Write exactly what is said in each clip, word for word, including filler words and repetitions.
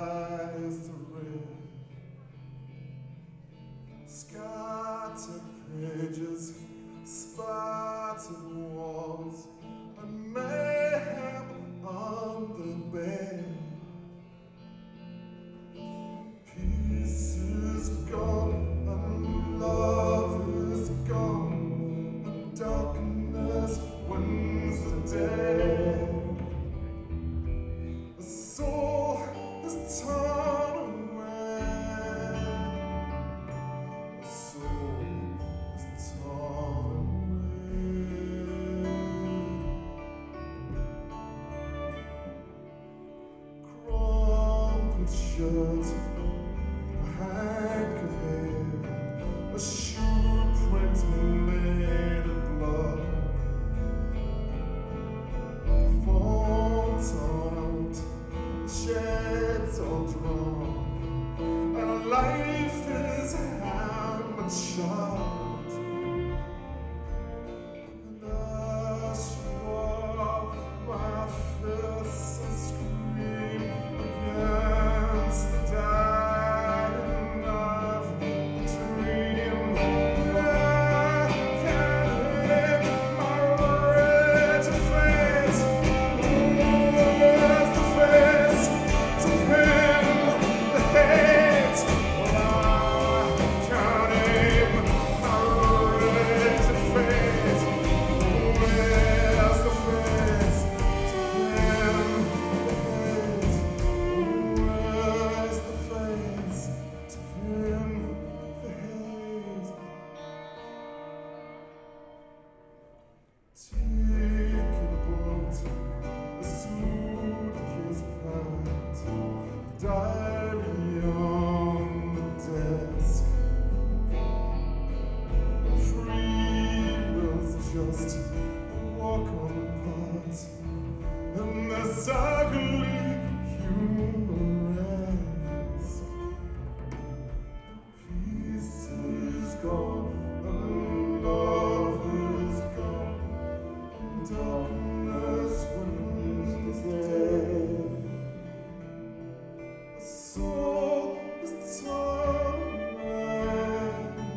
lies thread, scattered pages, spattered walls, and mayhem on the bed. Peace is gone, and love is gone, and darkness wins the day. The soul is torn away. The soul is torn away. Crumpled shirt, a hank of hair, a shoe print made of blood. Phones torn out, shades all drawn, and our life is hammered shut. And I swore my fists and scream against the dying of the dream. I can't hit my rage of face. Where's the face to pin the hate? Well, I can't aim my rage of face. Where's the face to pin the hate? Where's the face to pin the hate? Take a boat, a suitcase packed, diary on the desk. Free will's just a walk on the path, and this ugly human race. Peace is gone, and love is gone, and darkness wins the day. A soul is torn away.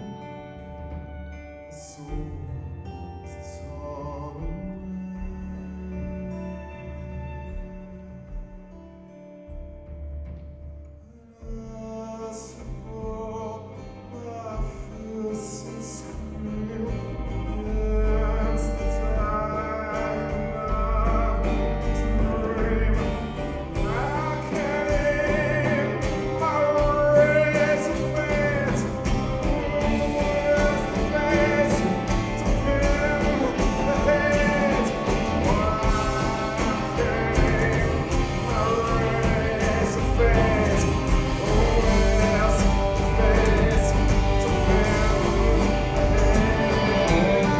A soul is torn away. I support my fists and scream against the dying of the dream. I can't aim my razor fate. Where's the face to pin the hate? Why can't aim my razor fate? Where's the face to pin the hate?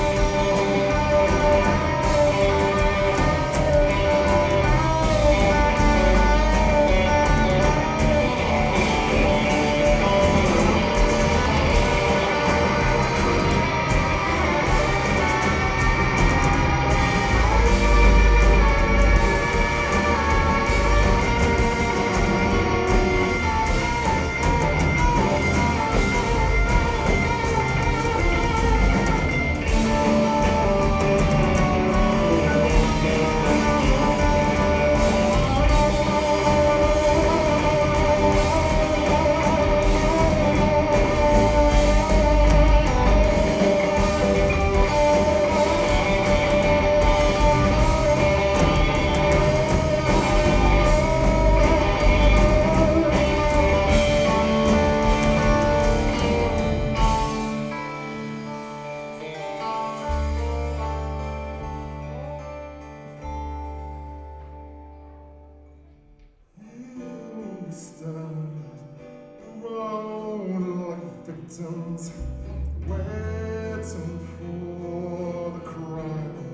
We stand around like victims, waiting for the crime,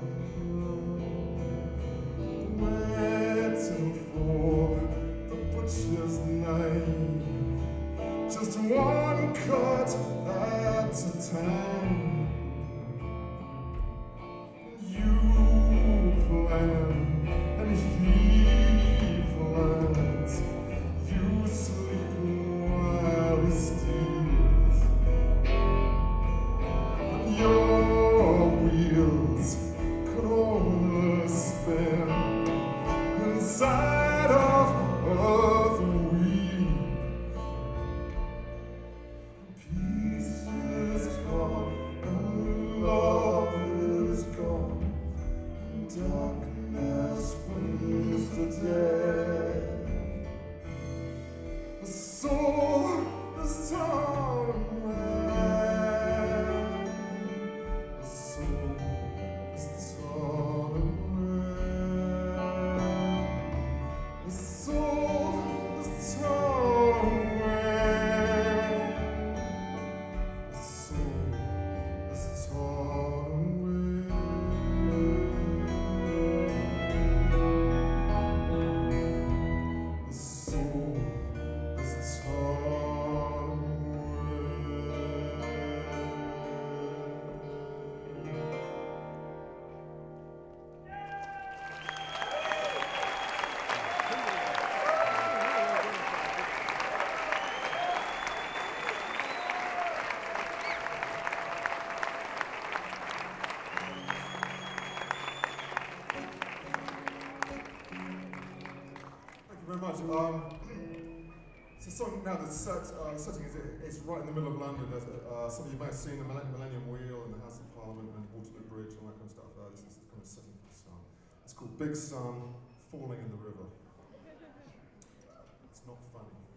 waiting for the butcher's knife, just one cut at a time. You plan and he plans. soul is torn away. The soul is torn away. The soul is torn away. The soul is torn away. The soul is torn Thank you very much. Um, it's a song now that's set, uh, setting is it's right in the middle of London. There's a, uh, some of you may have seen the Millenn- Millennium Wheel and the House of Parliament and Waterloo Bridge and all that kind of stuff. Uh, this is the kind of setting for the sun. It's called Big Sun Falling in the River. It's not funny.